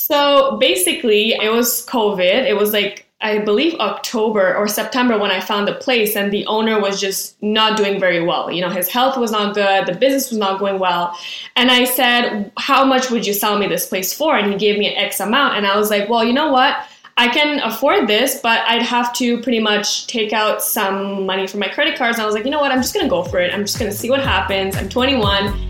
So basically, it was COVID. It was like, I believe October or September when I found the place, and the owner was just not doing very well. You know, his health was not good, the business was not going well. And I said, how much would you sell me this place for? And he gave me an X amount. And I was like, well, you know what? I can afford this, but I'd have to pretty much take out some money from my credit cards. And I was like, you know what? I'm just going to go for it. I'm just going to see what happens. I'm 21.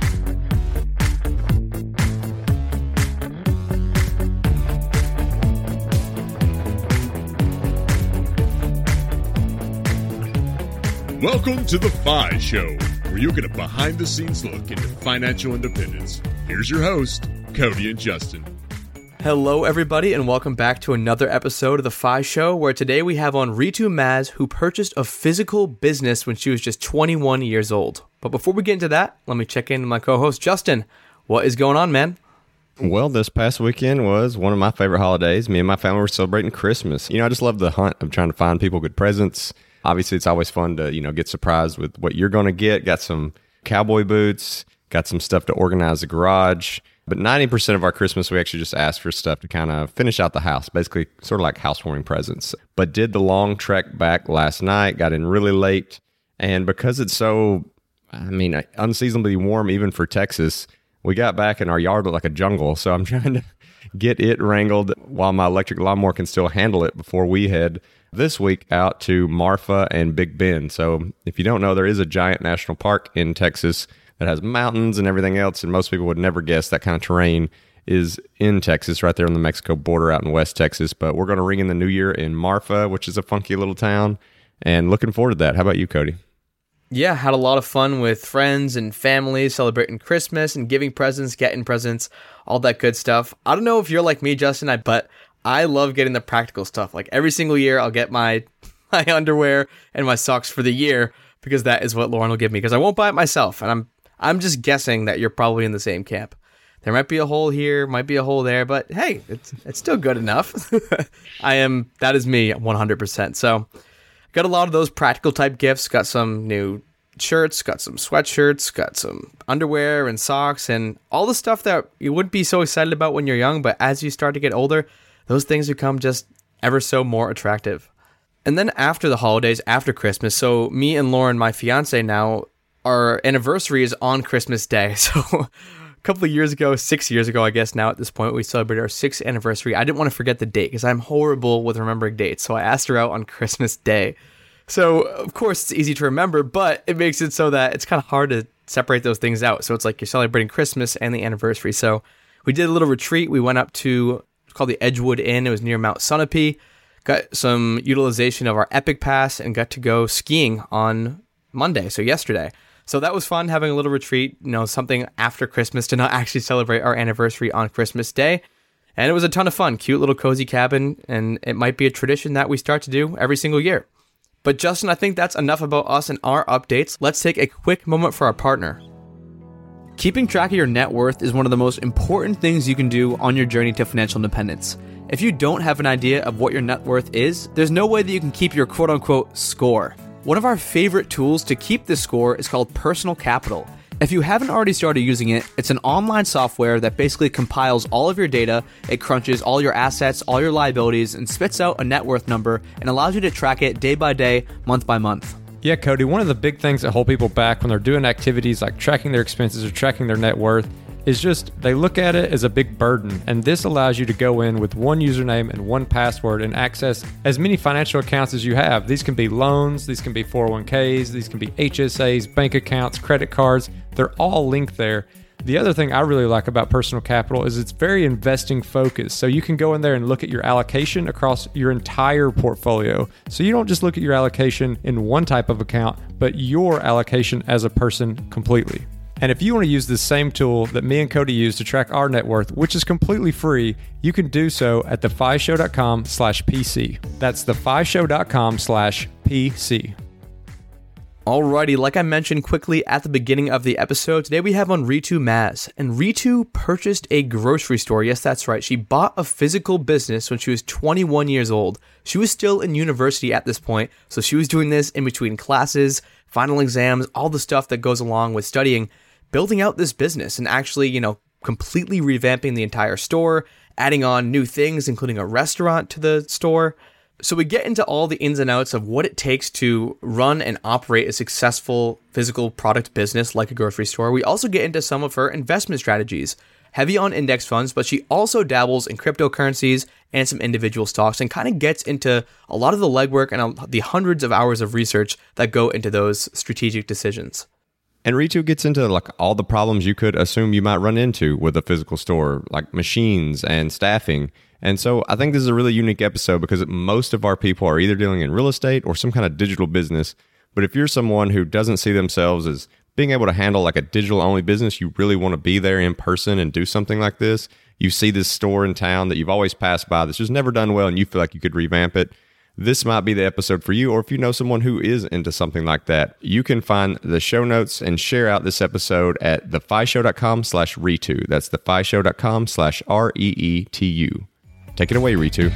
Welcome to The FI Show, where you get a behind-the-scenes look into financial independence. Here's your host, Cody and Justin. Hello, everybody, and welcome back to another episode of The FI Show, where today we have on Ritu Maz, who purchased a physical business when she was just 21 years old. But before we get into that, let me check in with my co-host, Justin. What is going on, man? Well, this past weekend was one of my favorite holidays. Me and my family were celebrating Christmas. You know, I just love the hunt of trying to find people good presents. Obviously, it's always fun to, get surprised with what you're going to get. Got some cowboy boots, got some stuff to organize the garage. But 90% of our Christmas, we actually just asked for stuff to kind of finish out the house, basically sort of like housewarming presents. But did the long trek back last night, got in really late. And because it's so, unseasonably warm even for Texas, we got back and our yard looked like a jungle. So I'm trying to get it wrangled while my electric lawnmower can still handle it before we head this week out to Marfa and Big Bend. So if you don't know, there is a giant national park in Texas that has mountains and everything else, and most people would never guess that kind of terrain is in Texas, right there on the Mexico border out in West Texas. But we're going to ring in the new year in Marfa, which is a funky little town, and looking forward to that. How about you, Cody? Yeah, had a lot of fun with friends and family, celebrating Christmas and giving presents, getting presents, all that good stuff. I don't know if you're like me, Justin, but I love getting the practical stuff. Like every single year, I'll get my underwear and my socks for the year because that is what Lauren will give me because I won't buy it myself. And I'm just guessing that you're probably in the same camp. There might be a hole here, might be a hole there, but hey, it's still good enough. That is me 100%. So got a lot of those practical type gifts. Got some new shirts, got some sweatshirts, got some underwear and socks and all the stuff that you wouldn't be so excited about when you're young, but as you start to get older, those things become just ever so more attractive. And then after the holidays, after Christmas, so me and Lauren, my fiance now, our anniversary is on Christmas Day. So a couple of years ago, 6 years ago, I guess now at this point, we celebrated our 6th anniversary. I didn't want to forget the date because I'm horrible with remembering dates. So I asked her out on Christmas Day. So of course it's easy to remember, but it makes it so that it's kind of hard to separate those things out. So it's like you're celebrating Christmas and the anniversary. So we did a little retreat. We went up to, it's called the Edgewood Inn. It was near Mount Sunapee. Got some utilization of our Epic Pass and got to go skiing on Monday, so yesterday. So that was fun, having a little retreat, something after Christmas to not actually celebrate our anniversary on Christmas Day. And it was a ton of fun, cute little cozy cabin, and it might be a tradition that we start to do every single year. But Justin, I think that's enough about us and our updates. Let's take a quick moment for our partner. Keeping track of your net worth is one of the most important things you can do on your journey to financial independence. If you don't have an idea of what your net worth is, there's no way that you can keep your quote-unquote score. One of our favorite tools to keep this score is called Personal Capital. If you haven't already started using it, it's an online software that basically compiles all of your data, it crunches all your assets, all your liabilities, and spits out a net worth number and allows you to track it day by day, month by month. Yeah, Cody, one of the big things that hold people back when they're doing activities like tracking their expenses or tracking their net worth is just they look at it as a big burden. And this allows you to go in with one username and one password and access as many financial accounts as you have. These can be loans, these can be 401ks, these can be HSAs, bank accounts, credit cards. They're all linked there. The other thing I really like about Personal Capital is it's very investing focused. So you can go in there and look at your allocation across your entire portfolio. So you don't just look at your allocation in one type of account, but your allocation as a person completely. And if you want to use the same tool that me and Cody use to track our net worth, which is completely free, you can do so at thefishow.com/PC. That's thefishow.com/PC. Alrighty, like I mentioned quickly at the beginning of the episode, today we have on Ritu Maz. And Ritu purchased a grocery store. Yes, that's right. She bought a physical business when she was 21 years old. She was still in university at this point, so she was doing this in between classes, final exams, all the stuff that goes along with studying, building out this business and actually, completely revamping the entire store, adding on new things, including a restaurant to the store. So we get into all the ins and outs of what it takes to run and operate a successful physical product business like a grocery store. We also get into some of her investment strategies, heavy on index funds, but she also dabbles in cryptocurrencies and some individual stocks and kind of gets into a lot of the legwork and the hundreds of hours of research that go into those strategic decisions. And Ritu gets into like all the problems you could assume you might run into with a physical store, like machines and staffing. And so I think this is a really unique episode because most of our people are either dealing in real estate or some kind of digital business. But if you're someone who doesn't see themselves as being able to handle like a digital only business, you really want to be there in person and do something like this. You see this store in town that you've always passed by that's just never done well and you feel like you could revamp it. This might be the episode for you, or if you know someone who is into something like that, you can find the show notes and share out this episode at thefishow.com/Ritu. That's thefishow.com/REETU. Take it away, Ritu.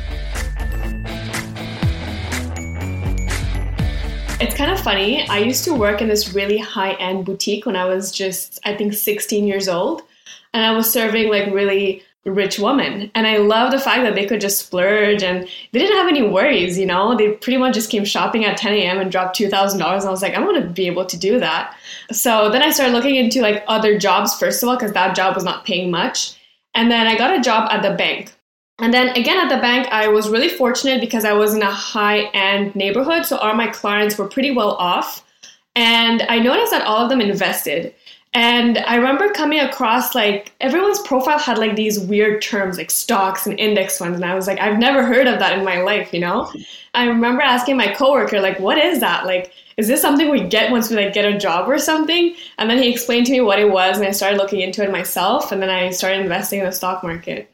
It's kind of funny. I used to work in this really high-end boutique when I was just, I think, 16 years old. And I was serving like really rich women. And I love the fact that they could just splurge and they didn't have any worries, you know? They pretty much just came shopping at 10 a.m. and dropped $2,000. And I was like, I want to be able to do that. So then I started looking into like other jobs, first of all, because that job was not paying much. And then I got a job at the bank. And then again at the bank, I was really fortunate because I was in a high-end neighborhood. So all my clients were pretty well off. And I noticed that all of them invested. And I remember coming across like everyone's profile had like these weird terms like stocks and index funds. And I was like, I've never heard of that in my life, you know? I remember asking my coworker, like, what is that? Like, is this something we get once we like get a job or something? And then he explained to me what it was. And I started looking into it myself. And then I started investing in the stock market.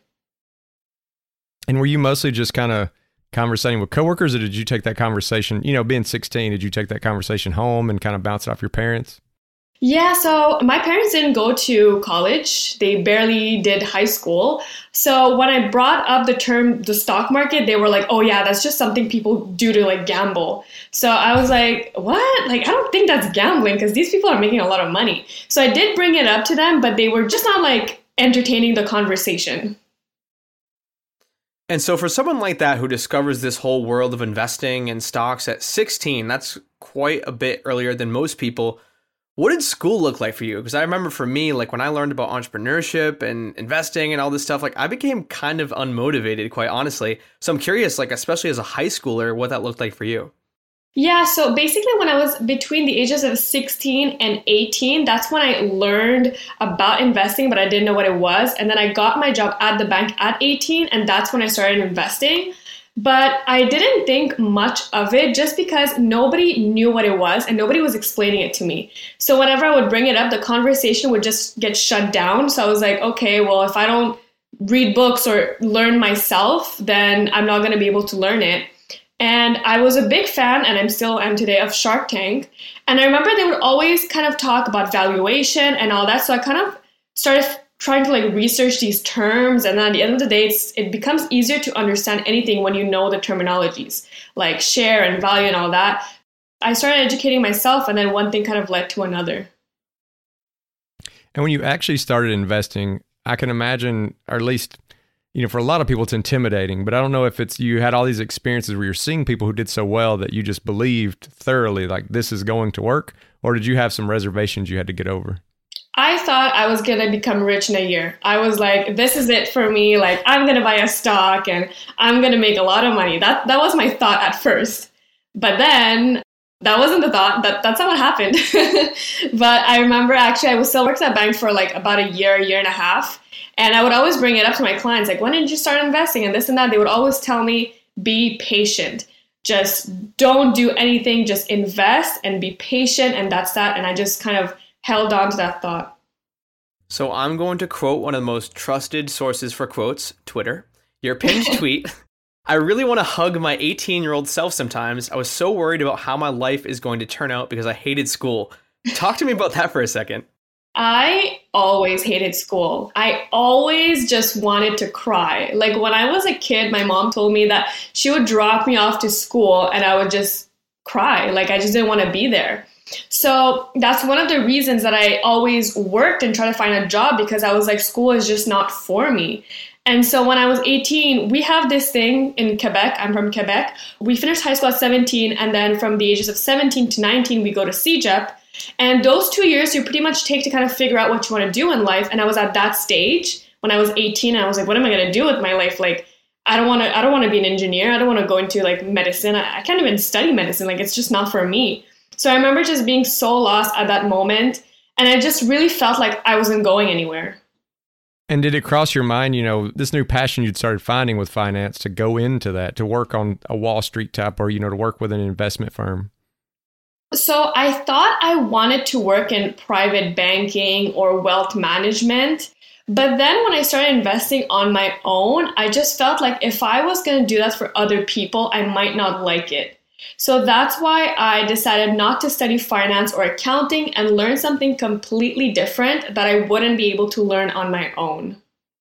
And were you mostly just kind of conversating with coworkers, or did you take that conversation, you know, being 16, did you take that conversation home and kind of bounce it off your parents? Yeah, so my parents didn't go to college. They barely did high school. So when I brought up the term, the stock market, they were like, oh yeah, that's just something people do to like gamble. So I was like, what? Like, I don't think that's gambling because these people are making a lot of money. So I did bring it up to them, but they were just not like entertaining the conversation. And so for someone like that who discovers this whole world of investing in stocks at 16, that's quite a bit earlier than most people. What did school look like for you? Because I remember for me, like when I learned about entrepreneurship and investing and all this stuff, like I became kind of unmotivated, quite honestly. So I'm curious, like especially as a high schooler, what that looked like for you. Yeah, so basically when I was between the ages of 16 and 18, that's when I learned about investing, but I didn't know what it was. And then I got my job at the bank at 18, and that's when I started investing. But I didn't think much of it just because nobody knew what it was and nobody was explaining it to me. So whenever I would bring it up, the conversation would just get shut down. So I was like, okay, well, if I don't read books or learn myself, then I'm not going to be able to learn it. And I was a big fan, and I still am today, of Shark Tank. And I remember they would always kind of talk about valuation and all that. So I kind of started trying to like research these terms. And then at the end of the day, it becomes easier to understand anything when you know the terminologies, like share and value and all that. I started educating myself, and then one thing kind of led to another. And when you actually started investing, I can imagine, or at least, you know, for a lot of people, it's intimidating, but I don't know if it's you had all these experiences where you're seeing people who did so well that you just believed thoroughly, like this is going to work, or did you have some reservations you had to get over? I thought I was going to become rich in a year. I was like, this is it for me. Like, I'm going to buy a stock and I'm going to make a lot of money. That was my thought at first. But then that wasn't the thought. That's not what happened. But I remember actually I was still working at bank for like about a year and a half. And I would always bring it up to my clients, like, when did you start investing and this and that? They would always tell me, be patient. Just don't do anything. Just invest and be patient. And that's that. And I just kind of held on to that thought. So I'm going to quote one of the most trusted sources for quotes, Twitter. Your pinned tweet. I really want to hug my 18-year-old self sometimes. I was so worried about how my life is going to turn out because I hated school. Talk to me about that for a second. I always hated school. I always just wanted to cry. Like when I was a kid, my mom told me that she would drop me off to school and I would just cry. Like I just didn't want to be there. So that's one of the reasons that I always worked and tried to find a job, because I was like, school is just not for me. And so when I was 18, we have this thing in Quebec. I'm from Quebec. We finished high school at 17. And then from the ages of 17 to 19, we go to CEGEP. And those 2 years you pretty much take to kind of figure out what you want to do in life. And I was at that stage when I was 18. And I was like, what am I going to do with my life? Like, I don't want to be an engineer. I don't want to go into like medicine. I can't even study medicine. Like, it's just not for me. So I remember just being so lost at that moment. And I just really felt like I wasn't going anywhere. And did it cross your mind, this new passion you'd started finding with finance to go into that, to work on a Wall Street type or, to work with an investment firm? So I thought I wanted to work in private banking or wealth management. But then when I started investing on my own, I just felt like if I was going to do that for other people, I might not like it. So that's why I decided not to study finance or accounting and learn something completely different that I wouldn't be able to learn on my own.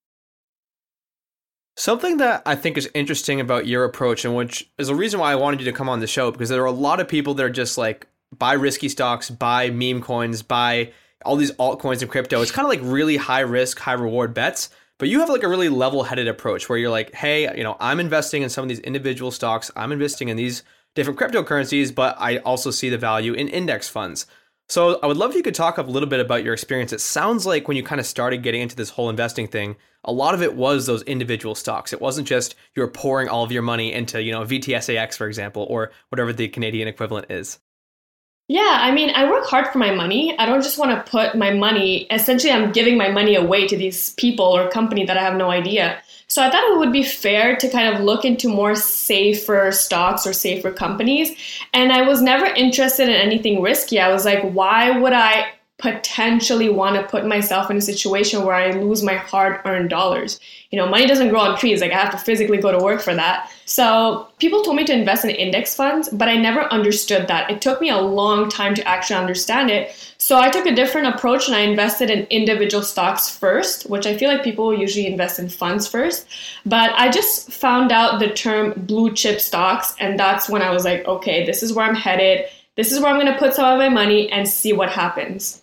Something that I think is interesting about your approach, and which is a reason why I wanted you to come on the show, because there are a lot of people that are just like, buy risky stocks, buy meme coins, buy all these altcoins and crypto. It's kind of like really high risk, high reward bets. But you have like a really level-headed approach where you're like, hey, I'm investing in some of these individual stocks. I'm investing in these different cryptocurrencies, but I also see the value in index funds. So I would love if you could talk a little bit about your experience. It sounds like when you kind of started getting into this whole investing thing, a lot of it was those individual stocks. It wasn't just you were pouring all of your money into, VTSAX, for example, or whatever the Canadian equivalent is. Yeah, I mean, I work hard for my money. I don't just want to put my money, essentially I'm giving my money away to these people or company that I have no idea. So I thought it would be fair to kind of look into more safer stocks or safer companies. And I was never interested in anything risky. I was like, why would I potentially want to put myself in a situation where I lose my hard-earned dollars? Money doesn't grow on trees. Like, I have to physically go to work for that. So people told me to invest in index funds, but I never understood that. It took me a long time to actually understand it. So I took a different approach and I invested in individual stocks first, which I feel like people usually invest in funds first. But I just found out the term blue chip stocks, and that's when I was like, okay, this is where I'm headed. This is where I'm going to put some of my money and see what happens.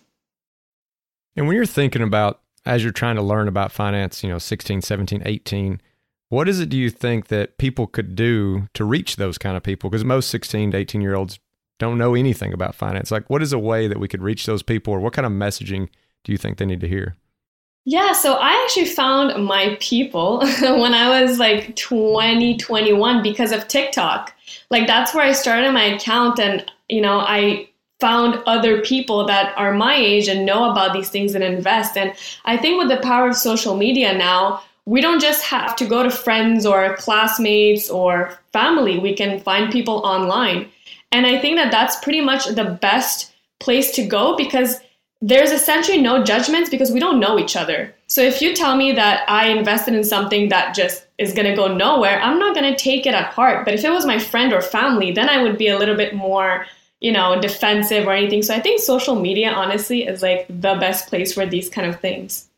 And when you're thinking about, as you're trying to learn about finance, 16, 17, 18, what is it do you think that people could do to reach those kind of people? Because most 16 to 18-year-olds don't know anything about finance. Like, what is a way that we could reach those people, or what kind of messaging do you think they need to hear? Yeah, so I actually found my people when I was like 20, 21 because of TikTok. Like, that's where I started my account, and, I found other people that are my age and know about these things and invest. And I think with the power of social media now, we don't just have to go to friends or classmates or family. We can find people online. And I think that that's pretty much the best place to go, because there's essentially no judgments because we don't know each other. So if you tell me that I invested in something that just is going to go nowhere, I'm not going to take it at heart. But if it was my friend or family, then I would be a little bit more, defensive or anything. So I think social media, honestly, is like the best place for these kind of things.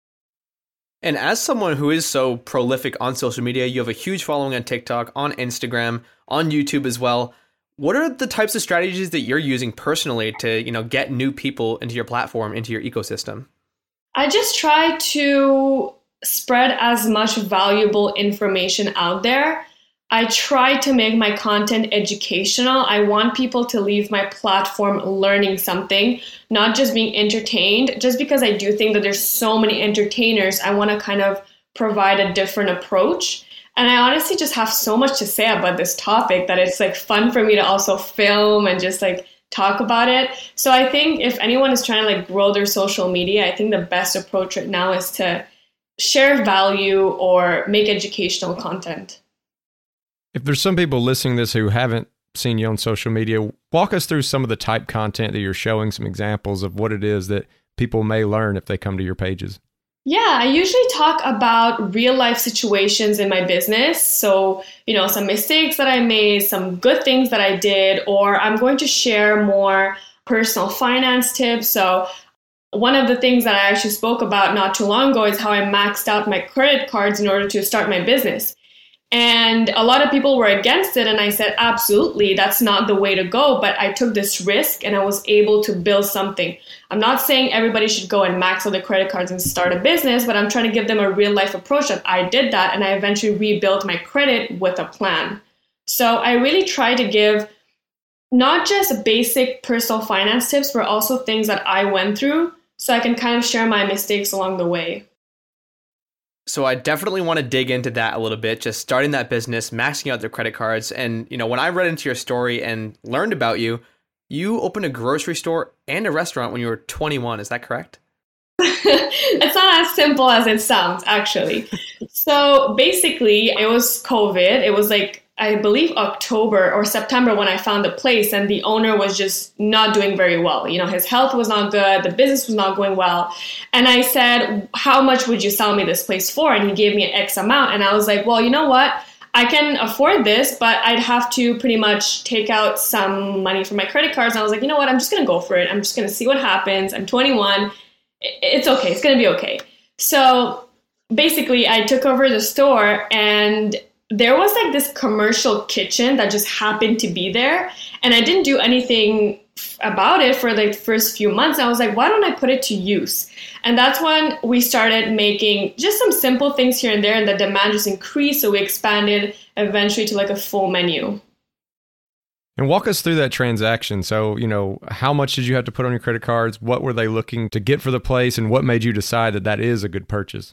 And as someone who is so prolific on social media, you have a huge following on TikTok, on Instagram, on YouTube as well. What are the types of strategies that you're using personally to, get new people into your platform, into your ecosystem? I just try to spread as much valuable information out there. I try to make my content educational. I want people to leave my platform learning something, not just being entertained. Just because I do think that there's so many entertainers, I want to kind of provide a different approach. And I honestly just have so much to say about this topic that it's like fun for me to also film and just like talk about it. So I think if anyone is trying to like grow their social media, I think the best approach right now is to share value or make educational content. If there's some people listening to this who haven't seen you on social media, walk us through some of the type content that you're showing, some examples of what it is that people may learn if they come to your pages. Yeah, I usually talk about real life situations in my business. So, some mistakes that I made, some good things that I did, or I'm going to share more personal finance tips. So one of the things that I actually spoke about not too long ago is how I maxed out my credit cards in order to start my business. And a lot of people were against it. And I said, absolutely, that's not the way to go. But I took this risk and I was able to build something. I'm not saying everybody should go and max out their credit cards and start a business, but I'm trying to give them a real life approach that I did that. And I eventually rebuilt my credit with a plan. So I really try to give not just basic personal finance tips, but also things that I went through so I can kind of share my mistakes along the way. So I definitely want to dig into that a little bit, just starting that business, maxing out their credit cards. And, when I read into your story and learned about you, you opened a grocery store and a restaurant when you were 21. Is that correct? It's not as simple as it sounds, actually. So basically, it was COVID. It was I believe October or September when I found the place, and the owner was just not doing very well. His health was not good. The business was not going well. And I said, how much would you sell me this place for? And he gave me an X amount. And I was like, well, you know what? I can afford this, but I'd have to pretty much take out some money from my credit cards. And I was like, you know what? I'm just going to go for it. I'm just going to see what happens. I'm 21. It's okay. It's going to be okay. So basically, I took over the store, and there was this commercial kitchen that just happened to be there. And I didn't do anything about it for the first few months. I was like, why don't I put it to use? And that's when we started making just some simple things here and there, and the demand just increased. So we expanded eventually to a full menu. And walk us through that transaction. So, how much did you have to put on your credit cards? What were they looking to get for the place? And what made you decide that that is a good purchase?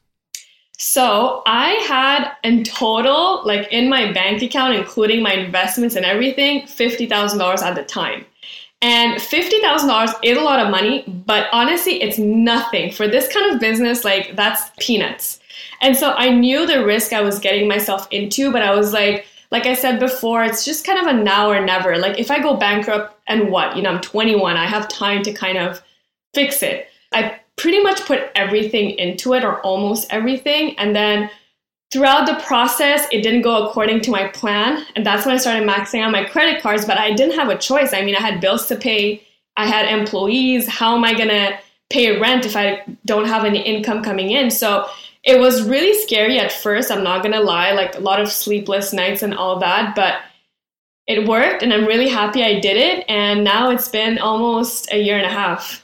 So I had in total, in my bank account, including my investments and everything, $50,000 at the time. And $50,000 is a lot of money, but honestly, it's nothing. For this kind of business, that's peanuts. And so I knew the risk I was getting myself into, but I was like I said before, it's just kind of a now or never. If I go bankrupt and what? I'm 21, I have time to kind of fix it. I pretty much put everything into it, or almost everything. And then throughout the process, it didn't go according to my plan. And that's when I started maxing out my credit cards, but I didn't have a choice. I mean, I had bills to pay. I had employees. How am I going to pay rent if I don't have any income coming in? So it was really scary at first. I'm not going to lie, a lot of sleepless nights and all that, but it worked. And I'm really happy I did it. And now it's been almost a year and a half.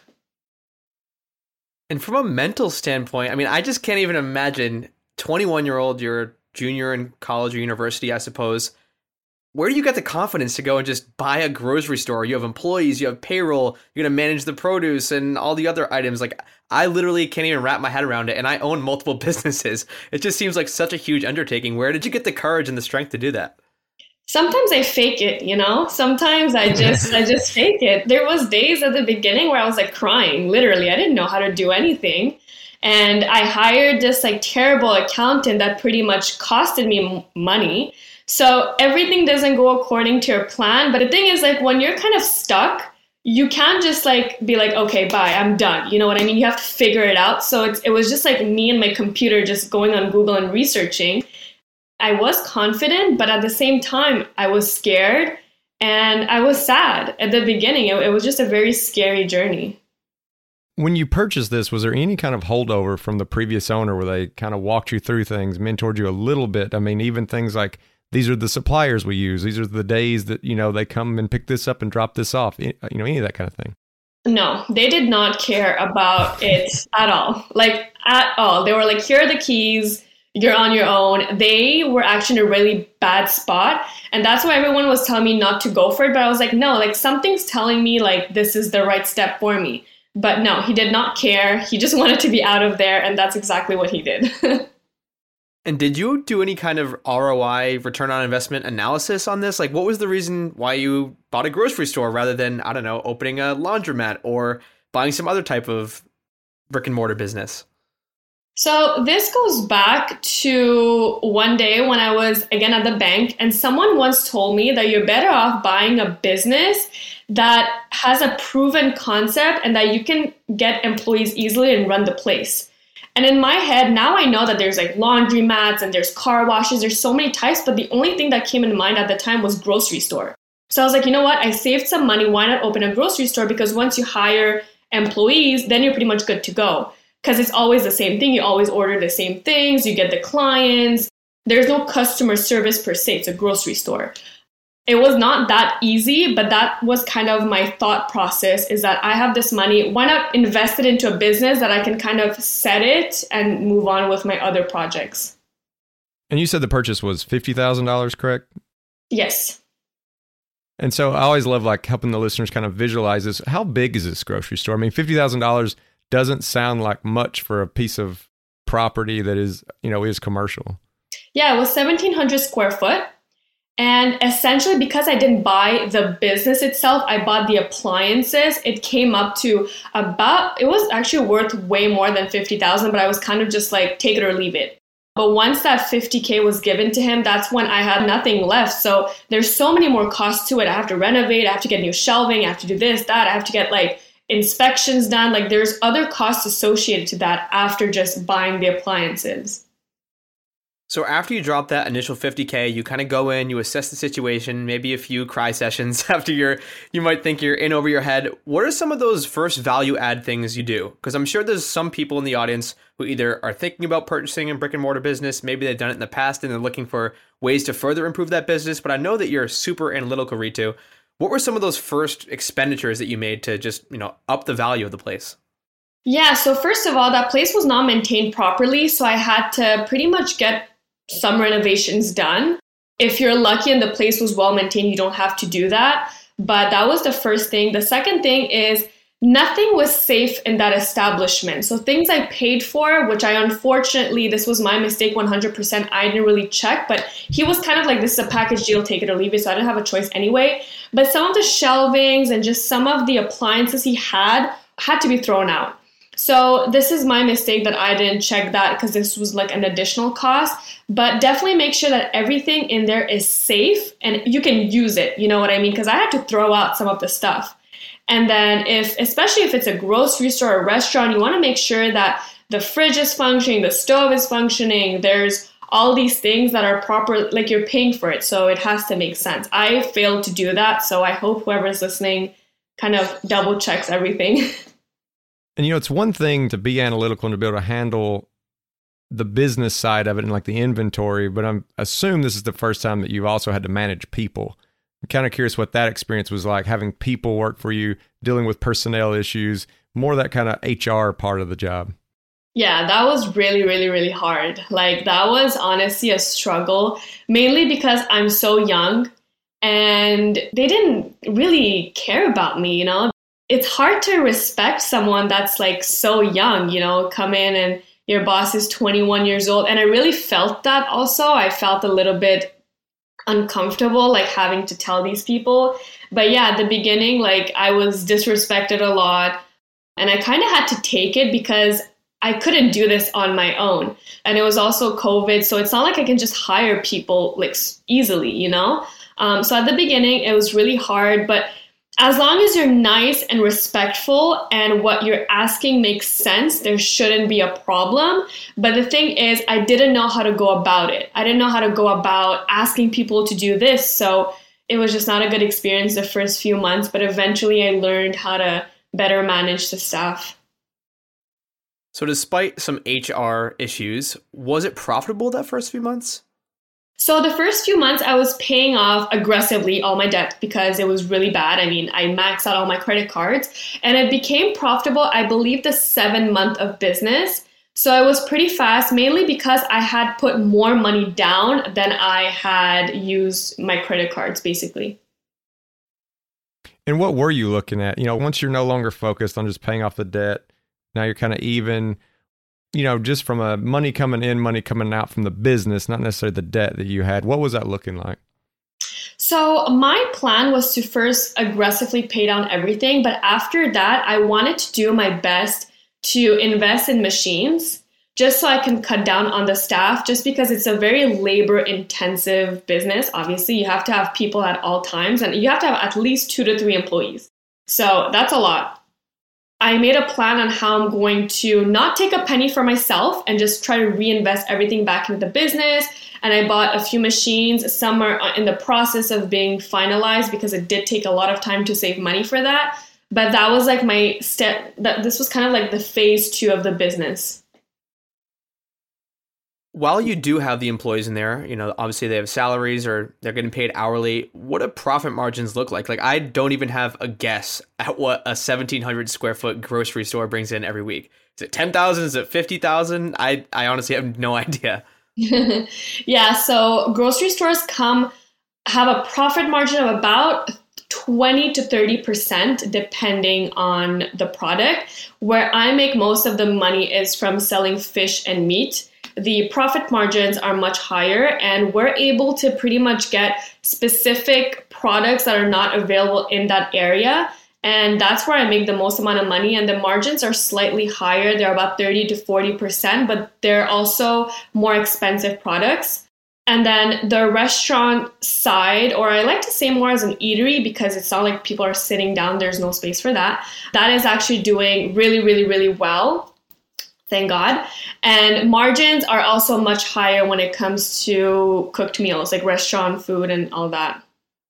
And from a mental standpoint, I mean, I just can't even imagine 21-year-old, you're a junior in college or university, I suppose. Where do you get the confidence to go and just buy a grocery store? You have employees, you have payroll, you're going to manage the produce and all the other items. I literally can't even wrap my head around it. And I own multiple businesses. It just seems like such a huge undertaking. Where did you get the courage and the strength to do that? Sometimes I fake it, Sometimes I just fake it. There was days at the beginning where I was crying, literally. I didn't know how to do anything. And I hired this terrible accountant that pretty much costed me money. So everything doesn't go according to your plan. But the thing is, when you're kind of stuck, you can't just be okay, bye, I'm done. You know what I mean? You have to figure it out. So it was just me and my computer just going on Google and researching. I was confident, but at the same time, I was scared and I was sad at the beginning. It was just a very scary journey. When you purchased this, was there any kind of holdover from the previous owner where they kind of walked you through things, mentored you a little bit? I mean, even things like, these are the suppliers we use. These are the days that, they come and pick this up and drop this off, any of that kind of thing. No, they did not care about it at all. At all. They were here are the keys. You're on your own. They were actually in a really bad spot. And that's why everyone was telling me not to go for it. But I was like, no, something's telling me this is the right step for me. But no, he did not care. He just wanted to be out of there. And that's exactly what he did. And did you do any kind of ROI, return on investment analysis on this? What was the reason why you bought a grocery store rather than, I don't know, opening a laundromat or buying some other type of brick and mortar business? So this goes back to one day when I was, again, at the bank, and someone once told me that you're better off buying a business that has a proven concept and that you can get employees easily and run the place. And in my head, now I know that there's laundromats and there's car washes, there's so many types, but the only thing that came in mind at the time was grocery store. So I was like, you know what? I saved some money. Why not open a grocery store? Because once you hire employees, then you're pretty much good to go. Because it's always the same thing. You always order the same things. You get the clients. There's no customer service per se. It's a grocery store. It was not that easy, but that was kind of my thought process, is that I have this money. Why not invest it into a business that I can kind of set it and move on with my other projects? And you said the purchase was $50,000, correct? Yes. And so I always love like helping the listeners kind of visualize this. How big is this grocery store? I mean, $50,000 doesn't sound like much for a piece of property that is, is commercial. Yeah, it was 1,700 square foot. And essentially, because I didn't buy the business itself, I bought the appliances. It came up to it was actually worth way more than $50,000, but I was kind of just like, take it or leave it. But once that $50K was given to him, that's when I had nothing left. So there's so many more costs to it. I have to renovate, I have to get new shelving, I have to do this, that, I have to get like inspections done. Like there's other costs associated to that after just buying the appliances. So after you drop that initial $50K, you kind of go in, you assess the situation, maybe a few cry sessions after you might think you're in over your head. What are some of those first value add things you do? Because I'm sure there's some people in the audience who either are thinking about purchasing a brick and mortar business, maybe they've done it in the past and they're looking for ways to further improve that business. But I know that you're super analytical, Ritu. What were some of those first expenditures that you made to just, up the value of the place? Yeah, so first of all, that place was not maintained properly. So I had to pretty much get some renovations done. If you're lucky and the place was well maintained, you don't have to do that. But that was the first thing. The second thing is nothing was safe in that establishment. So things I paid for, which I unfortunately, this was my mistake 100%, I didn't really check, but he was kind of like, this is a package deal, take it or leave it. So I didn't have a choice anyway. But some of the shelvings and just some of the appliances he had to be thrown out. So this is my mistake that I didn't check that because this was like an additional cost. But definitely make sure that everything in there is safe and you can use it. You know what I mean? Because I had to throw out some of the stuff. And then especially if it's a grocery store or restaurant, you want to make sure that the fridge is functioning, the stove is functioning. There's all these things that are proper, like you're paying for it. So it has to make sense. I failed to do that. So I hope whoever's listening kind of double checks everything. And, it's one thing to be analytical and to be able to handle the business side of it and like the inventory, but I assume this is the first time that you've also had to manage people. I'm kind of curious what that experience was like, having people work for you, dealing with personnel issues, more that kind of HR part of the job. Yeah, that was really, really, really hard. Like that was honestly a struggle, mainly because I'm so young and they didn't really care about me, It's hard to respect someone that's like so young, come in and your boss is 21 years old. And I really felt that also. I felt a little bit uncomfortable, like having to tell these people. But yeah, at the beginning, like I was disrespected a lot and I kind of had to take it because I couldn't do this on my own. And it was also COVID. So it's not like I can just hire people like easily, So at the beginning, it was really hard, but as long as you're nice and respectful and what you're asking makes sense, there shouldn't be a problem. But the thing is, I didn't know how to go about it. I didn't know how to go about asking people to do this. So it was just not a good experience the first few months. But eventually I learned how to better manage the staff. So despite some HR issues, was it profitable that first few months? So the first few months I was paying off aggressively all my debt because it was really bad. I mean, I maxed out all my credit cards and it became profitable, I believe, the 7th month of business. So it was pretty fast, mainly because I had put more money down than I had used my credit cards, basically. And what were you looking at? Once you're no longer focused on just paying off the debt, now you're kind of even, just from a money coming in, money coming out from the business, not necessarily the debt that you had. What was that looking like? So my plan was to first aggressively pay down everything. But after that, I wanted to do my best to invest in machines just so I can cut down on the staff, just because it's a very labor intensive business. Obviously, you have to have people at all times and you have to have at least 2 to 3 employees. So that's a lot. I made a plan on how I'm going to not take a penny for myself and just try to reinvest everything back into the business. And I bought a few machines. Some are in the process of being finalized because it did take a lot of time to save money for that. But that was like my step. This was kind of like the phase 2 of the business. While you do have the employees in there, obviously they have salaries or they're getting paid hourly. What do profit margins look like? Like, I don't even have a guess at what a 1,700 square foot grocery store brings in every week. Is it 10,000? Is it 50,000? I honestly have no idea. Yeah, so grocery stores have a profit margin of about 20 to 30% depending on the product. Where I make most of the money is from selling fish and meat. The profit margins are much higher, and we're able to pretty much get specific products that are not available in that area. And that's where I make the most amount of money. And the margins are slightly higher. They're about 30 to 40%, but they're also more expensive products. And then the restaurant side, or I like to say more as an eatery because it's not like people are sitting down. There's no space for that. That is actually doing really, really, really well. Thank God. And margins are also much higher when it comes to cooked meals, like restaurant food and all that.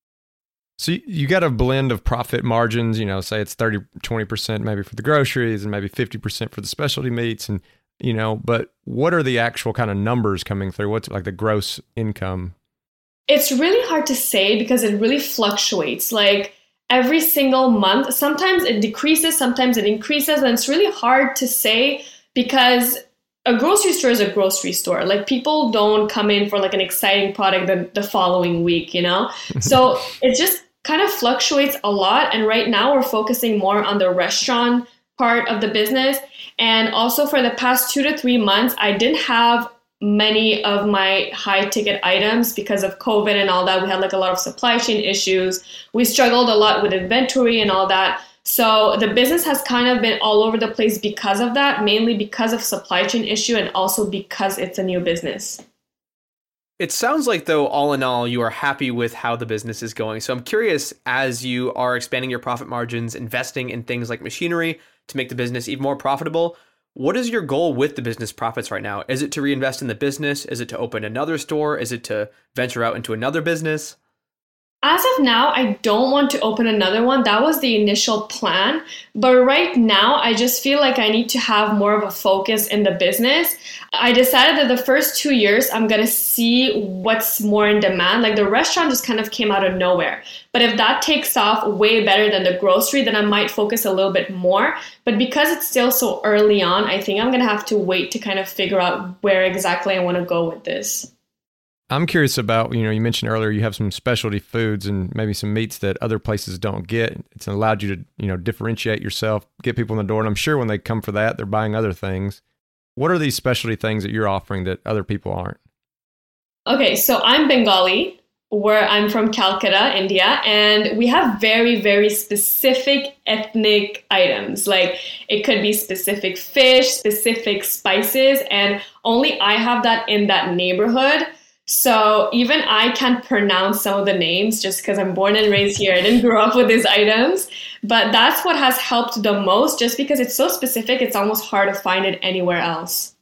So you got a blend of profit margins, say it's 30, 20% maybe for the groceries and maybe 50% for the specialty meats. And, but what are the actual kind of numbers coming through? What's like the gross income? It's really hard to say because it really fluctuates. Like every single month, sometimes it decreases, sometimes it increases. And it's really hard to say because a grocery store is a grocery store. Like people don't come in for like an exciting product the following week, So it just kind of fluctuates a lot. And right now we're focusing more on the restaurant part of the business. And also for the past 2 to 3 months, I didn't have many of my high ticket items because of COVID and all that. We had like a lot of supply chain issues. We struggled a lot with inventory and all that. So the business has kind of been all over the place because of that, mainly because of supply chain issue and also because it's a new business. It sounds like, though, all in all, you are happy with how the business is going. So I'm curious, as you are expanding your profit margins, investing in things like machinery to make the business even more profitable, what is your goal with the business profits right now? Is it to reinvest in the business? Is it to open another store? Is it to venture out into another business? As of now, I don't want to open another one. That was the initial plan. But right now, I just feel like I need to have more of a focus in the business. I decided that the first 2 years, I'm going to see what's more in demand. Like the restaurant just kind of came out of nowhere. But if that takes off way better than the grocery, then I might focus a little bit more. But because it's still so early on, I think I'm going to have to wait to kind of figure out where exactly I want to go with this. I'm curious about, you mentioned earlier you have some specialty foods and maybe some meats that other places don't get. It's allowed you to, differentiate yourself, get people in the door. And I'm sure when they come for that, they're buying other things. What are these specialty things that you're offering that other people aren't? Okay, so I'm Bengali, where I'm from Calcutta, India, and we have very, very specific ethnic items. Like it could be specific fish, specific spices, and only I have that in that neighborhood. So even I can't pronounce some of the names just because I'm born and raised here. I didn't grow up with these items. But that's what has helped the most. Just because it's so specific, it's almost hard to find it anywhere else.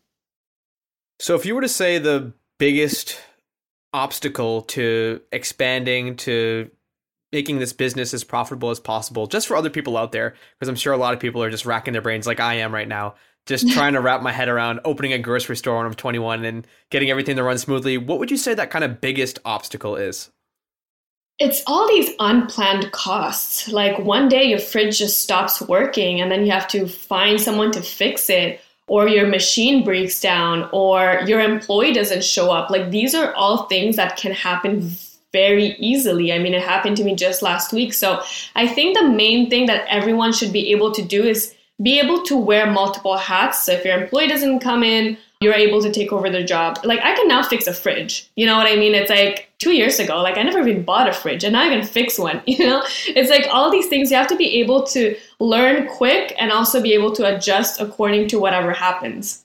So if you were to say the biggest obstacle to expanding, to making this business as profitable as possible, just for other people out there, because I'm sure a lot of people are just racking their brains like I am right now, just trying to wrap my head around opening a grocery store when I'm 21 and getting everything to run smoothly. What would you say that kind of biggest obstacle is? It's all these unplanned costs. Like one day your fridge just stops working and then you have to find someone to fix it, or your machine breaks down, or your employee doesn't show up. Like these are all things that can happen very easily. I mean, it happened to me just last week. So I think the main thing that everyone should be able to do is be able to wear multiple hats. So if your employee doesn't come in, you're able to take over their job. Like I can now fix a fridge. You know what I mean? It's like 2 years ago, like I never even bought a fridge and now I can fix one, It's like all these things you have to be able to learn quick and also be able to adjust according to whatever happens.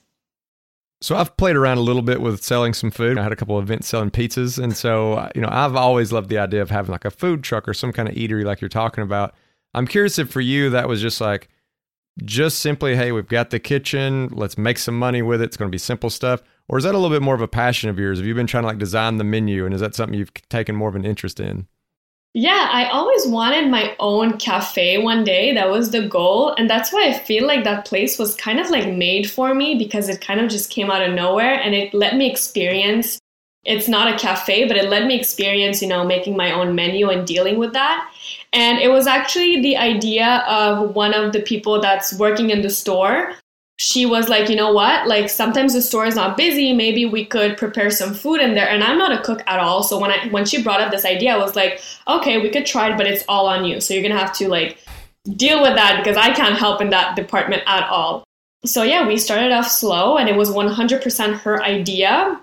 So I've played around a little bit with selling some food. I had a couple of events selling pizzas. And so, I've always loved the idea of having like a food truck or some kind of eatery like you're talking about. I'm curious if for you that was just simply, hey, we've got the kitchen, let's make some money with it. It's going to be simple stuff. Or is that a little bit more of a passion of yours? Have you been trying to design the menu, and is that something you've taken more of an interest in? Yeah, I always wanted my own cafe one day. That was the goal. And that's why I feel like that place was kind of like made for me because it kind of just came out of nowhere and it let me experience. It's not a cafe, but it let me experience, making my own menu and dealing with that. And it was actually the idea of one of the people that's working in the store. She was like, you know what, like sometimes the store is not busy. Maybe we could prepare some food in there. And I'm not a cook at all. So when she brought up this idea, I was like, okay, we could try it, but it's all on you. So you're going to have to like deal with that because I can't help in that department at all. So yeah, we started off slow and it was 100% her idea.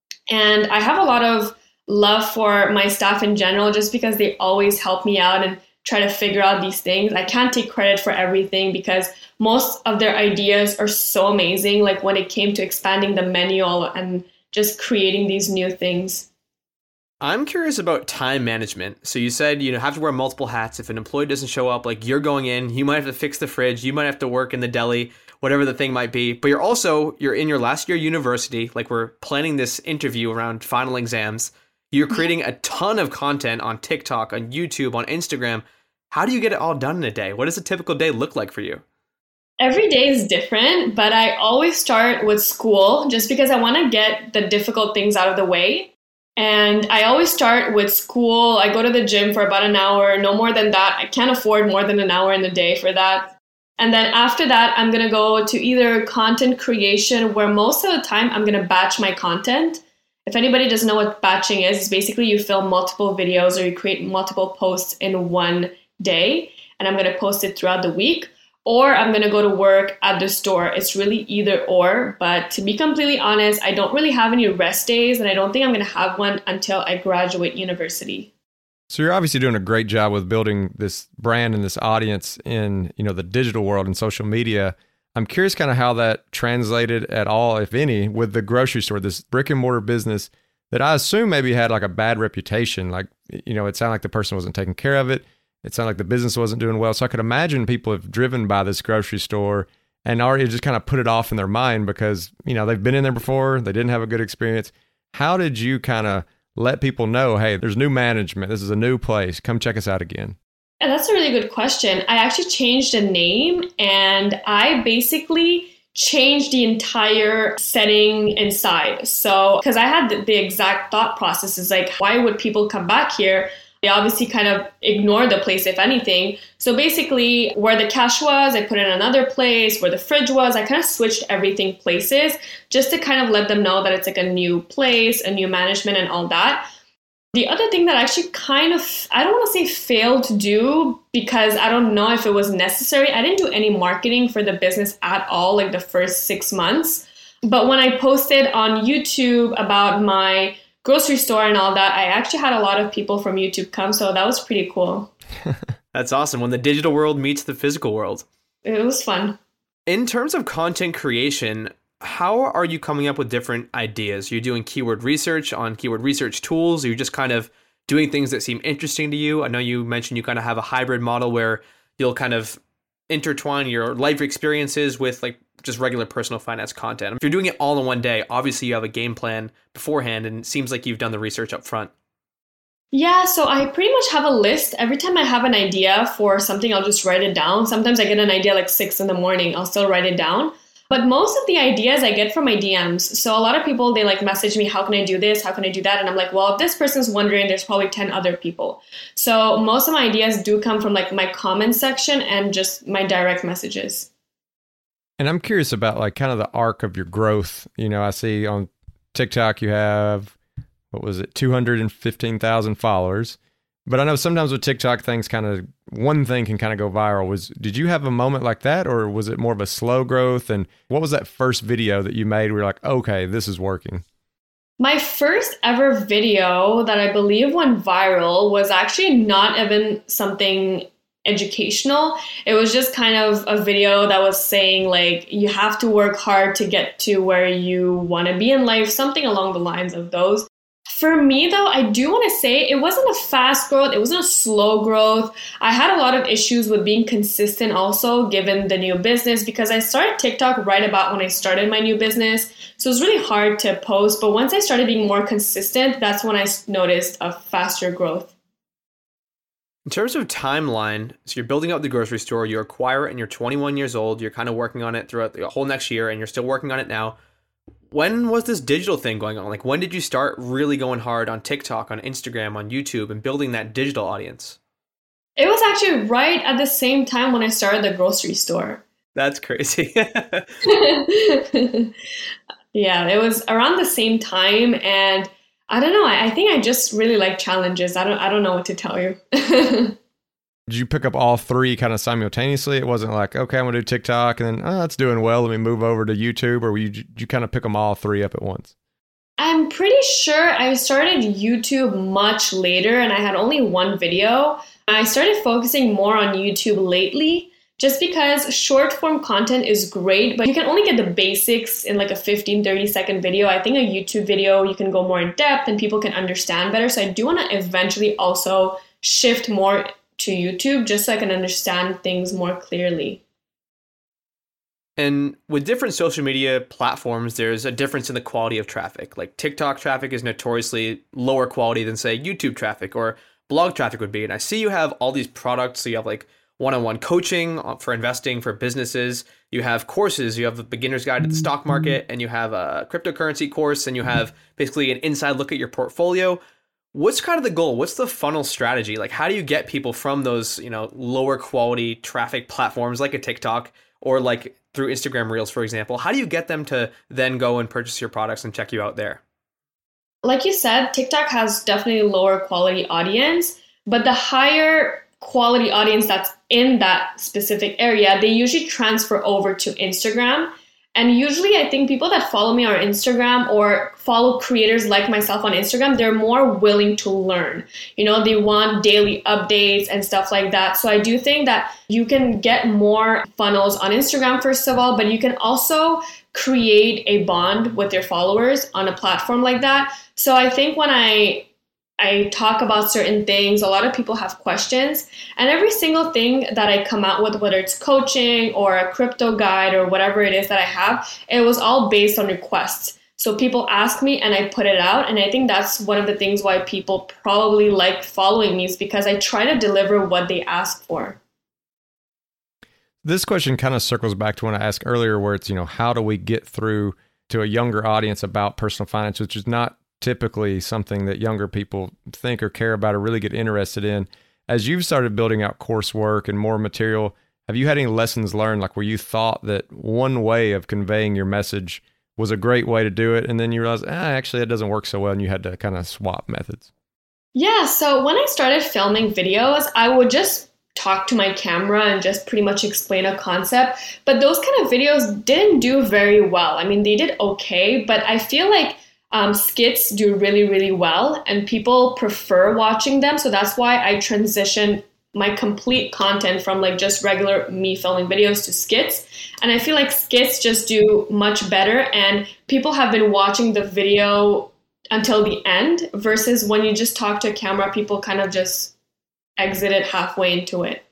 And I have a lot of love for my staff in general, just because they always help me out and try to figure out these things. I can't take credit for everything because most of their ideas are so amazing. Like when it came to expanding the menu and just creating these new things. I'm curious about time management. So you said you have to wear multiple hats. If an employee doesn't show up, like you're going in, you might have to fix the fridge, you might have to work in the deli, whatever the thing might be. But you're in your last year of university, like we're planning this interview around final exams. You're creating a ton of content on TikTok, on YouTube, on Instagram. How do you get it all done in a day? What does a typical day look like for you? Every day is different, but I always start with school just because I want to get the difficult things out of the way. And I always start with school. I go to the gym for about an hour, no more than that. I can't afford more than an hour in the day for that. And then after that, I'm going to go to either content creation, where most of the time I'm going to batch my content. If anybody doesn't know what batching is, it's basically you film multiple videos or you create multiple posts in one day. And I'm going to post it throughout the week. Or I'm going to go to work at the store. It's really either or. But to be completely honest, I don't really have any rest days. And I don't think I'm going to have one until I graduate university. So you're obviously doing a great job with building this brand and this audience in, the digital world and social media. I'm curious kind of how that translated at all, if any, with the grocery store, this brick and mortar business that I assume maybe had like a bad reputation. Like, it sounded like the person wasn't taking care of it. It sounded like the business wasn't doing well. So I could imagine people have driven by this grocery store and already just kind of put it off in their mind because, they've been in there before. They didn't have a good experience. How did you kind of let people know, hey, there's new management. This is a new place. Come check us out again. Yeah, that's a really good question. I actually changed the name and I basically changed the entire setting inside. So, because I had the exact thought processes, like, why would people come back here? They obviously kind of ignore the place, if anything. So basically, where the cash was, I put it in another place. Where the fridge was, I kind of switched everything places just to kind of let them know that it's like a new place, a new management and all that. The other thing that I actually kind of, I don't want to say failed to do because I don't know if it was necessary. I didn't do any marketing for the business at all, like the first 6 months. But when I posted on YouTube about my grocery store and all that, I actually had a lot of people from YouTube come. So that was pretty cool. That's awesome. When the digital world meets the physical world. It was fun. In terms of content creation, how are you coming up with different ideas? You're doing keyword research on keyword research tools? Or you're just kind of doing things that seem interesting to you? I know you mentioned you kind of have a hybrid model where you'll kind of intertwine your life experiences with like just regular personal finance content. If you're doing it all in one day, obviously you have a game plan beforehand and it seems like you've done the research up front. Yeah, so I pretty much have a list. Every time I have an idea for something, I'll just write it down. Sometimes I get an idea like 6 a.m, I'll still write it down. But most of the ideas I get from my DMs. So a lot of people, they like message me, how can I do this? How can I do that? And I'm like, well, if this person's wondering, there's probably 10 other people. So most of my ideas do come from like my comment section and just my direct messages. And I'm curious about like kind of the arc of your growth. I see on TikTok you have, 215,000 followers. But I know sometimes with TikTok things one thing can kind of go viral. Did you have a moment like that or was it more of a slow growth? And what was that first video that you made where you're like, okay, this is working? My first ever video that I believe went viral was actually not even something educational. It was just kind of a video that was saying like, you have to work hard to get to where you want to be in life, something along the lines of those. For me, though, I do want to say it wasn't a fast growth. It wasn't a slow growth. I had a lot of issues with being consistent also, given the new business, because I started TikTok right about when I started my new business. So it was really hard to post. But once I started being more consistent, that's when I noticed a faster growth. In terms of timeline, so you're building up the grocery store, you acquire it and you're 21 years old, you're kind of working on it throughout the whole next year and you're still working on it now. When was this digital thing going on? Like when did you start really going hard on TikTok, on Instagram, on YouTube and building that digital audience? It was actually right at the same time when I started the grocery store. That's crazy. Yeah, it was around the same time, and I don't know. I think I just really like challenges. I don't know what to tell you. Did you pick up all three kind of simultaneously? It wasn't like, okay, I'm gonna do TikTok, and then that's doing well, let me move over to YouTube, or did you kind of pick them all three up at once? I'm pretty sure I started YouTube much later, and I had only one video. I started focusing more on YouTube lately, just because short form content is great, but you can only get the basics in like a 15-30 second video. I think a YouTube video, you can go more in depth and people can understand better. So I do want to eventually also shift more to YouTube just so I can understand things more clearly. And with different social media platforms, there's a difference in the quality of traffic. Like TikTok traffic is notoriously lower quality than, say, YouTube traffic or blog traffic would be. And I see you have all these products. So you have like one-on-one coaching for investing for businesses. You have courses. You have a beginner's guide to the stock market, and you have a cryptocurrency course, and you have basically an inside look at your portfolio. What's kind of the goal? What's the funnel strategy? Like, how do you get people from those, lower quality traffic platforms like a TikTok or like through Instagram Reels, for example? How do you get them to then go and purchase your products and check you out there? Like you said, TikTok has definitely lower quality audience, but the higher quality audience that's in that specific area, they usually transfer over to Instagram. And usually I think people that follow me on Instagram or follow creators like myself on Instagram, they're more willing to learn. They want daily updates and stuff like that. So I do think that you can get more funnels on Instagram, first of all, but you can also create a bond with your followers on a platform like that. So I think when I talk about certain things, a lot of people have questions, and every single thing that I come out with, whether it's coaching or a crypto guide or whatever it is that I have, it was all based on requests. So people ask me and I put it out. And I think that's one of the things why people probably like following me, is because I try to deliver what they ask for. This question kind of circles back to what I asked earlier, where it's, how do we get through to a younger audience about personal finance, which is not typically something that younger people think or care about or really get interested in. As you've started building out coursework and more material, have you had any lessons learned, like where you thought that one way of conveying your message was a great way to do it, and then you realized, actually, it doesn't work so well, and you had to kind of swap methods? Yeah, so when I started filming videos, I would just talk to my camera and just pretty much explain a concept. But those kind of videos didn't do very well. I mean, they did okay, but I feel like skits do really, really well and people prefer watching them. So that's why I transitioned my complete content from like just regular me filming videos to skits. And I feel like skits just do much better and people have been watching the video until the end versus when you just talk to a camera, people kind of just exit it halfway into it.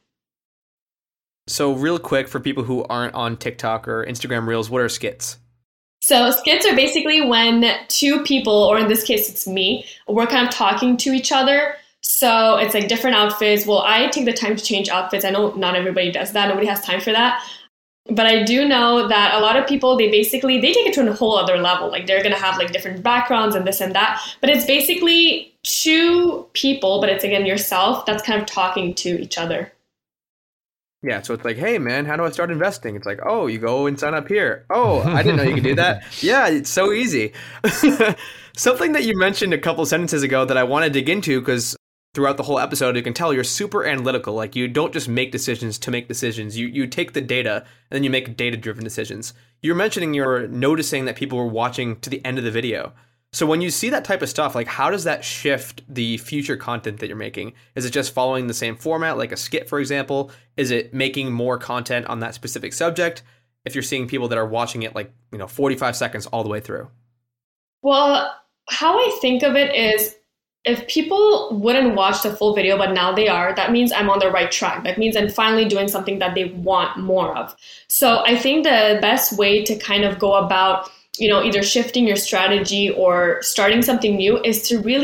So real quick, for people who aren't on TikTok or Instagram Reels, what are skits? So skits are basically when two people, or in this case it's me, we're kind of talking to each other. So it's like different outfits. Well, I take the time to change outfits. I know not everybody does that. Nobody has time for that. But I do know that a lot of people, they take it to a whole other level. Like they're going to have like different backgrounds and this and that. But it's basically two people, but it's again yourself that's kind of talking to each other. Yeah, so it's like, hey, man, how do I start investing? It's like, oh, you go and sign up here. Oh, I didn't know you could do that. Yeah, it's so easy. Something that you mentioned a couple sentences ago that I want to dig into, because throughout the whole episode, you can tell you're super analytical. Like, you don't just make decisions to make decisions. You take the data, and then you make data-driven decisions. You're mentioning you're noticing that people were watching to the end of the video. So when you see that type of stuff, like how does that shift the future content that you're making? Is it just following the same format, like a skit, for example? Is it making more content on that specific subject? If you're seeing people that are watching it like, 45 seconds all the way through. Well, how I think of it is if people wouldn't watch the full video, but now they are, that means I'm on the right track. That means I'm finally doing something that they want more of. So I think the best way to kind of go about either shifting your strategy or starting something new is to really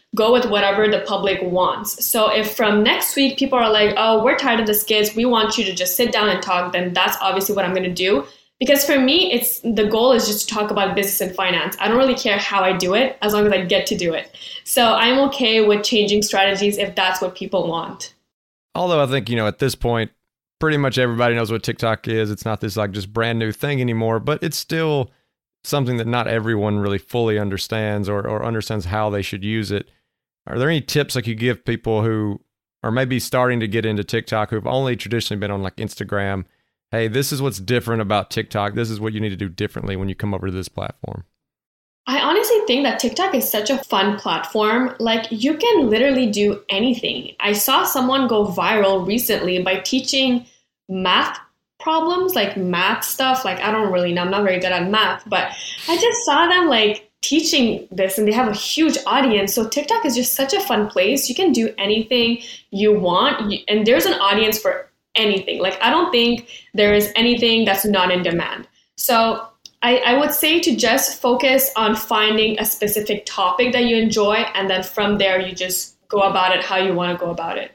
go with whatever the public wants. So if from next week people are like, oh, we're tired of the skits, we want you to just sit down and talk, then that's obviously what I'm going to do. Because for me, the goal is just to talk about business and finance. I don't really care how I do it, as long as I get to do it. So I'm okay with changing strategies if that's what people want. Although I think, at this point, pretty much everybody knows what TikTok is. It's not this like just brand new thing anymore, but it's still something that not everyone really fully understands or understands how they should use it. Are there any tips like you give people who are maybe starting to get into TikTok, who've only traditionally been on like Instagram? Hey, this is what's different about TikTok. This is what you need to do differently when you come over to this platform. I honestly think that TikTok is such a fun platform. Like, you can literally do anything. I saw someone go viral recently by teaching math problems, like math stuff. Like, I don't really know. I'm not very good at math, but I just saw them like teaching this, and they have a huge audience. So TikTok is just such a fun place. You can do anything you want, and there's an audience for anything. Like, I don't think there is anything that's not in demand. So I would say to just focus on finding a specific topic that you enjoy, and then from there you just go about it how you want to go about it.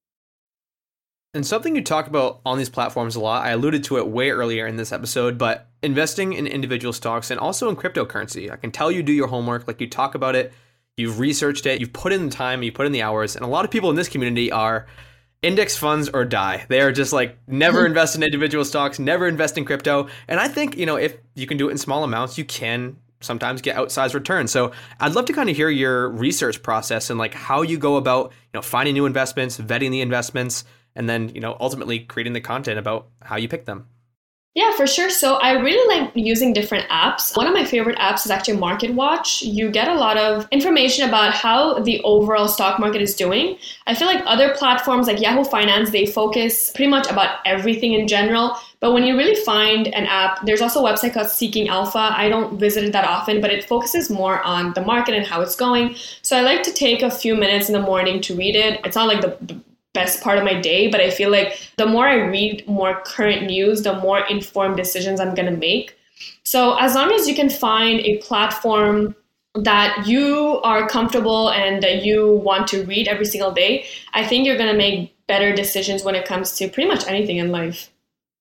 And something you talk about on these platforms a lot, I alluded to it way earlier in this episode, but investing in individual stocks and also in cryptocurrency. I can tell you do your homework, like you talk about it, you've researched it, you've put in the time, you put in the hours, and a lot of people in this community are index funds or die. They are just like, never invest in individual stocks, never invest in crypto. And I think, if you can do it in small amounts, you can sometimes get outsized returns. So I'd love to kind of hear your research process and like how you go about, finding new investments, vetting the investments, and then, ultimately creating the content about how you pick them. Yeah, for sure. So I really like using different apps. One of my favorite apps is actually MarketWatch. You get a lot of information about how the overall stock market is doing. I feel like other platforms like Yahoo Finance, they focus pretty much about everything in general. But when you really find an app, there's also a website called Seeking Alpha. I don't visit it that often, but it focuses more on the market and how it's going. So I like to take a few minutes in the morning to read it. It's not like the best part of my day, but I feel like the more I read more current news, the more informed decisions I'm going to make. So as long as you can find a platform that you are comfortable and that you want to read every single day, I think you're going to make better decisions when it comes to pretty much anything in life.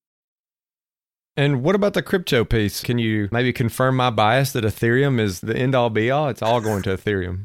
And what about the crypto piece? Can you maybe confirm my bias that Ethereum is the end all be all? It's all going to Ethereum.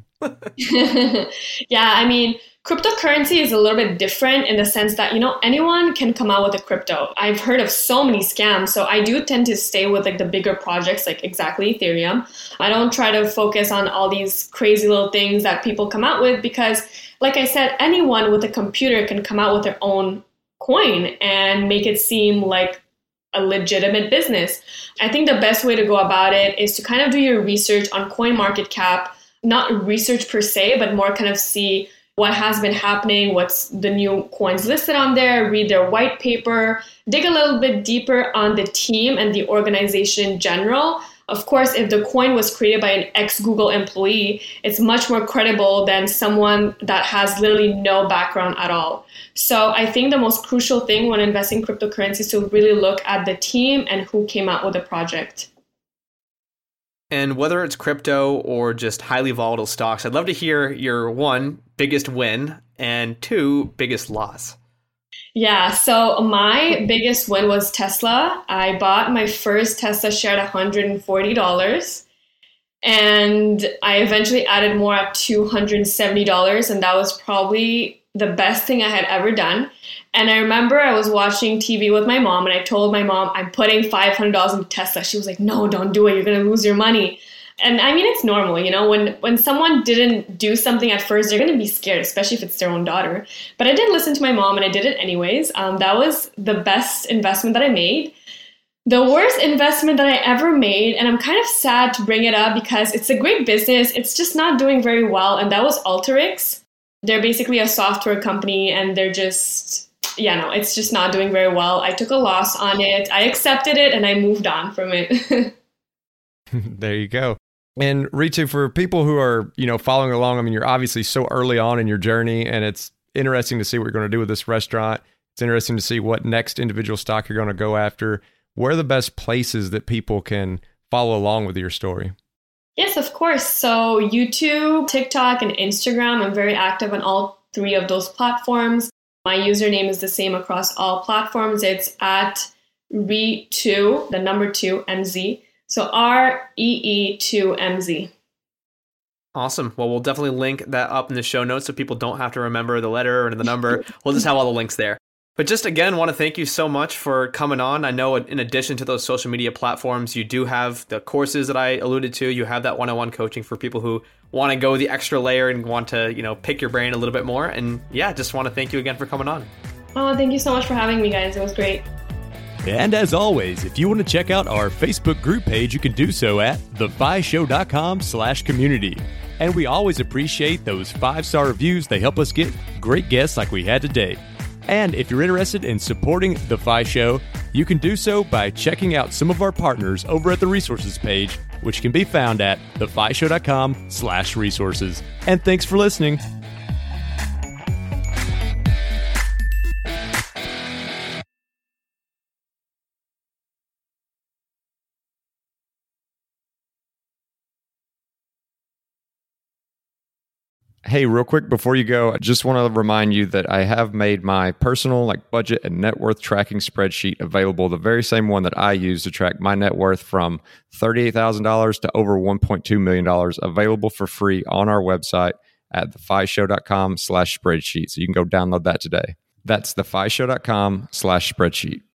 Yeah, I mean, cryptocurrency is a little bit different in the sense that, anyone can come out with a crypto. I've heard of so many scams. So I do tend to stay with like the bigger projects, like exactly Ethereum. I don't try to focus on all these crazy little things that people come out with because, like I said, anyone with a computer can come out with their own coin and make it seem like a legitimate business. I think the best way to go about it is to kind of do your research on CoinMarketCap, not research per se, but more kind of see what has been happening, what's the new coins listed on there, read their white paper, dig a little bit deeper on the team and the organization in general. Of course, if the coin was created by an ex-Google employee, it's much more credible than someone that has literally no background at all. So I think the most crucial thing when investing in cryptocurrency is to really look at the team and who came out with the project. And whether it's crypto or just highly volatile stocks, I'd love to hear your one, biggest win, and two, biggest loss. Yeah, so my biggest win was Tesla. I bought my first Tesla share at $140. And I eventually added more at $270. And that was probably the best thing I had ever done. And I remember I was watching TV with my mom, and I told my mom, I'm putting $500 into Tesla. She was like, no, don't do it. You're going to lose your money. And I mean, it's normal, when someone didn't do something at first, they're going to be scared, especially if it's their own daughter. But I did listen to my mom, and I did it anyways. That was the best investment that I made. The worst investment that I ever made, and I'm kind of sad to bring it up because it's a great business, it's just not doing very well, and that was Alteryx. They're basically a software company, and they're just... it's just not doing very well. I took a loss on it. I accepted it and I moved on from it. There you go. And Ritu, for people who are, following along, I mean, you're obviously so early on in your journey, and it's interesting to see what you're going to do with this restaurant. It's interesting to see what next individual stock you're going to go after. Where are the best places that people can follow along with your story? Yes, of course. So YouTube, TikTok, and Instagram, I'm very active on all three of those platforms. My username is the same across all platforms. It's at REE2, the number 2, MZ. So REE2MZ. Awesome. Well, we'll definitely link that up in the show notes so people don't have to remember the letter or the number. We'll just have all the links there. But just again, want to thank you so much for coming on. I know in addition to those social media platforms, you do have the courses that I alluded to. You have that one-on-one coaching for people who want to go the extra layer and want to, pick your brain a little bit more. And yeah, just want to thank you again for coming on. Oh, thank you so much for having me, guys. It was great. And as always, if you want to check out our Facebook group page, you can do so at thefishow.com/community. And we always appreciate those 5-star reviews. They help us get great guests like we had today. And if you're interested in supporting The Fi Show, you can do so by checking out some of our partners over at the resources page, which can be found at thefishow.com/resources. And thanks for listening. Hey, real quick before you go, I just want to remind you that I have made my personal budget and net worth tracking spreadsheet available, the very same one that I use to track my net worth from $38,000 to over $1.2 million, available for free on our website at thefishow.com/spreadsheet. So you can go download that today. That's thefishow.com/spreadsheet.